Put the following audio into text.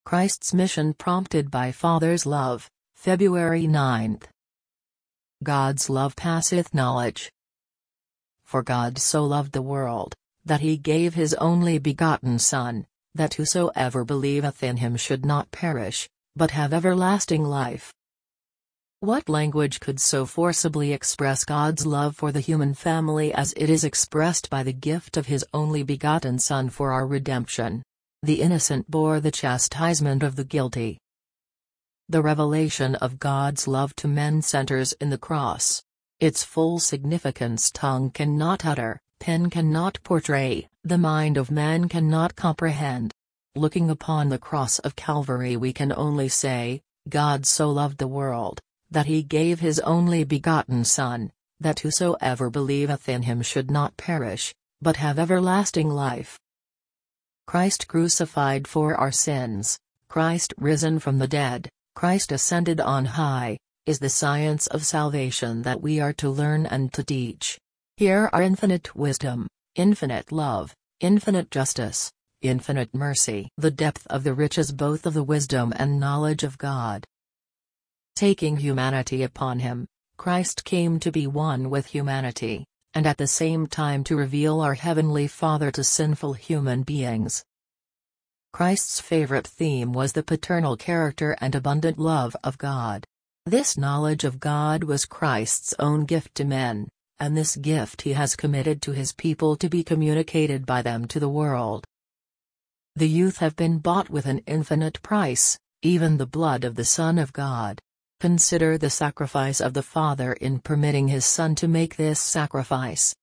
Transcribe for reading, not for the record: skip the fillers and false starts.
Christ's mission prompted by Father's love, February 9. God's love passeth knowledge. For God so loved the world, that he gave his only begotten Son, that whosoever believeth in him should not perish, but have everlasting life. What language could so forcibly express God's love for the human family as it is expressed by the gift of his only begotten Son for our redemption? The innocent bore the chastisement of the guilty. The revelation of God's love to men centers in the cross. Its full significance tongue cannot utter, pen cannot portray, the mind of man cannot comprehend. Looking upon the cross of Calvary, we can only say, God so loved the world, that he gave his only begotten Son, that whosoever believeth in him should not perish, but have everlasting life. Christ crucified for our sins, Christ risen from the dead, Christ ascended on high, is the science of salvation that we are to learn and to teach. Here are infinite wisdom, infinite love, infinite justice, infinite mercy, the depth of the riches both of the wisdom and knowledge of God. Taking humanity upon him, Christ came to be one with humanity, and at the same time to reveal our Heavenly Father to sinful human beings. Christ's favorite theme was the paternal character and abundant love of God. This knowledge of God was Christ's own gift to men, and this gift he has committed to his people to be communicated by them to the world. The youth have been bought with an infinite price, even the blood of the Son of God. Consider the sacrifice of the Father in permitting his Son to make this sacrifice.